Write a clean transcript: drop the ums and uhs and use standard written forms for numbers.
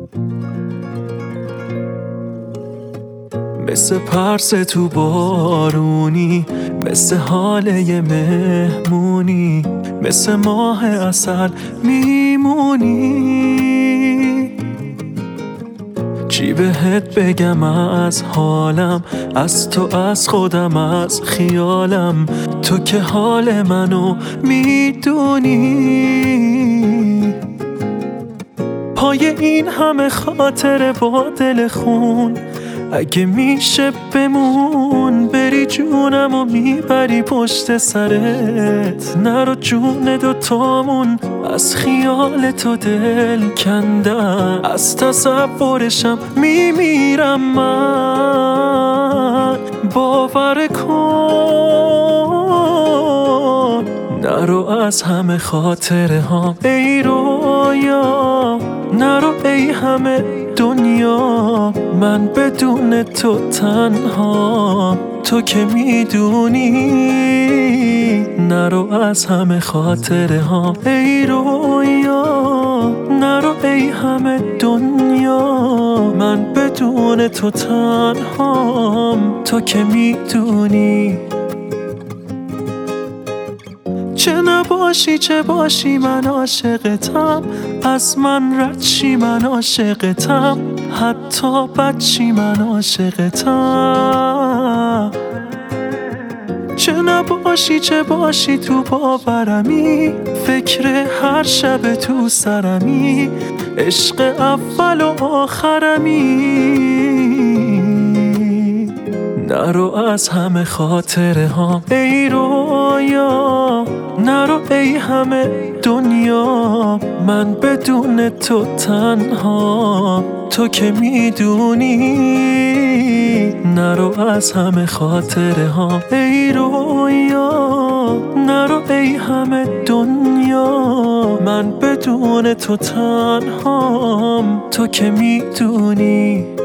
مثل پرس تو بارونی، مثل حاله مهمونی، مثل ماه عسل میمونی. چی بهت بگم از حالم، از تو، از خودم، از خیالم، تو که حال منو میدونی. پای این همه خاطره با دل خون، اگه میشه بمون، بری جونم و میبری پشت سرت. نرو جون دوتامون، از خیال تو دل کندم، از تصورشم میمیرم من. باور کن نرو از همه خاطره ها ای رویا، نرو ای همه دنیا، من بدون تو تنها، تو که میدونی. نرو از همه خاطره ها ای رویا، نرو ای همه دنیا، من بدون تو تنهام، تو که میدونی. چه نباشی چه باشی من عاشقتم، از من رد شی من عاشقتم، حتی بد شی من عاشقتم. چه نباشی چه باشی تو باورمی، فکر هر شب تو سرمی، عشق اول و آخرمی. نرو از همه خاطره ها ای رویا، نرو ای همه دنیا، من بدون تو تنها، تو که میدونی. نرو از همه خاطره ها ای رویا، نرو ای همه دنیا، من بدون تو تنهام، تو که میدونی.